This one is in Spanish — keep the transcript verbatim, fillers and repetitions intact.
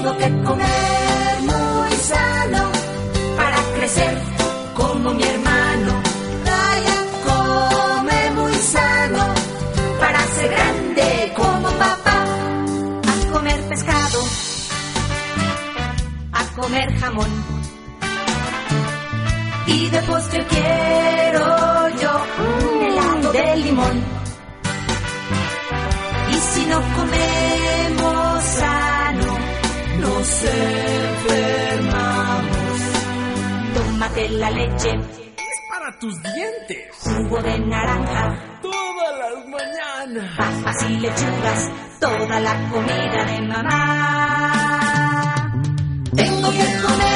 Tengo que comer muy sano para crecer como mi hermano. Ryan come muy sano para ser grande como papá. A comer pescado, a comer jamón, y de postre quiero yo un helado de limón. Y si no comemos sano, nos enfermamos. Tómate la leche, es para tus dientes. Jugo de naranja, todas las mañanas. Papas y lechugas, toda la comida de mamá. Tengo que comer